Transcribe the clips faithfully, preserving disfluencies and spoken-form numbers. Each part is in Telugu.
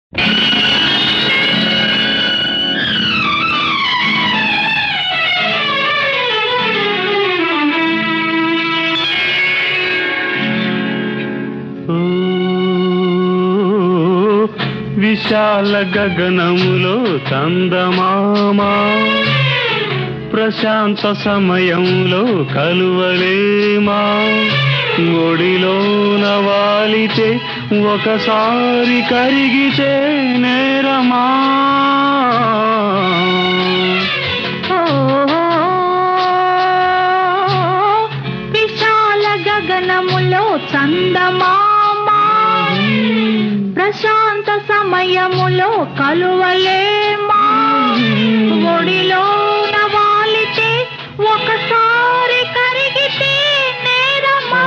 విశాల గగనములో చందమామ ప్రశాంత సమయంలో కలువలేమా ఒడిలోన వాలితే ఒకసారి కరిగితే నేరమా విశాల గగనములో చందమామ ప్రశాంత సమయములో కలువలేమా ఒడిలోన వాలితే ఒకసారి కరిగితే నేరమా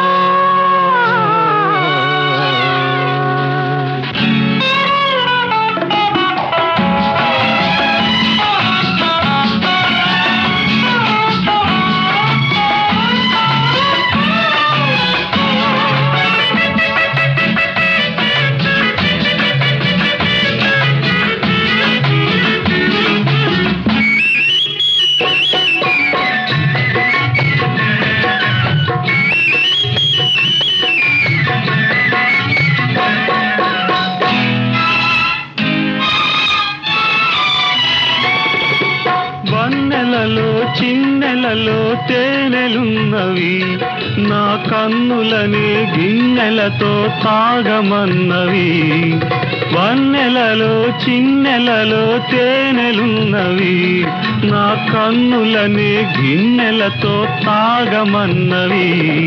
వన్నెలలో చిన్నెలలో తేనెలున్నవి నా కన్నులనే గిన్నెలతో తాగమన్నవి వన్నెలలో చిన్నెలలో తేనెలున్నవి నా కన్నులనే గిన్నెలతో తాగమన్నవి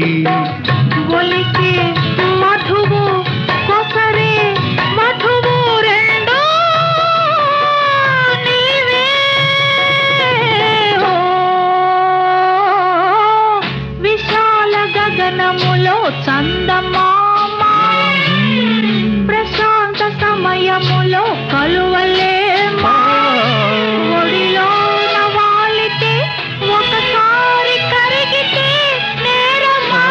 ఒలికే మధువు కొసరే మధువు రెండు నీవే ఓ విశాల గగనములో చందమామ ప్రశాంత సమయములో కలువలేమా ఒడిలోన వాలితే ఒకసారి కరిగితే నేరమా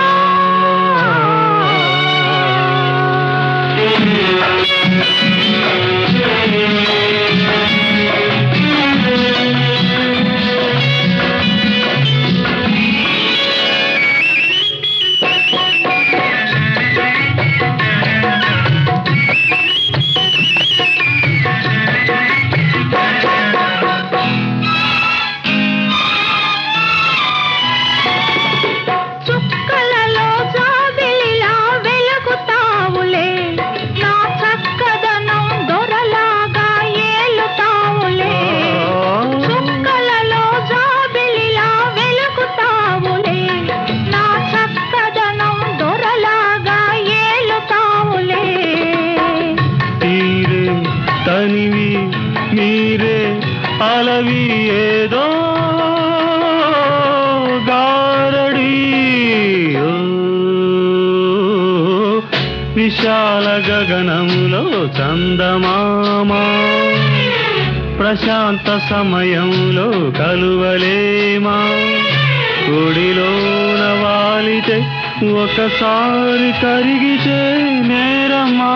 చుక్కలలో జాబిలిలా వెలుగుతావులే నా చక్కదనం దొరలాగా ఏలుతావులే చుక్కలలో జాబిలిలా వెలుగుతావులే నా చక్కదనం దొరలాగా ఏలుతావులే తీరే తనివి మీరే అలవి ఏదో గారడి ఓ, విశాల గగనములో చందమామ ప్రశాంత సమయంలో కలువలేమా ఒడిలోన వాలితే ఒకసారి కరిగితే నేరమా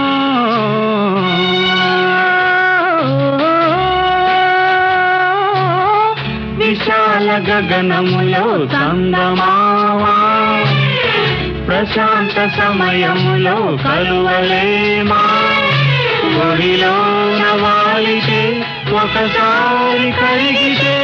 విశాల గగనములో చందమామ ప్రశాంత సమయములో కలువలేమా ఒడిలోన వాలితే ఒకసారి కరిగితే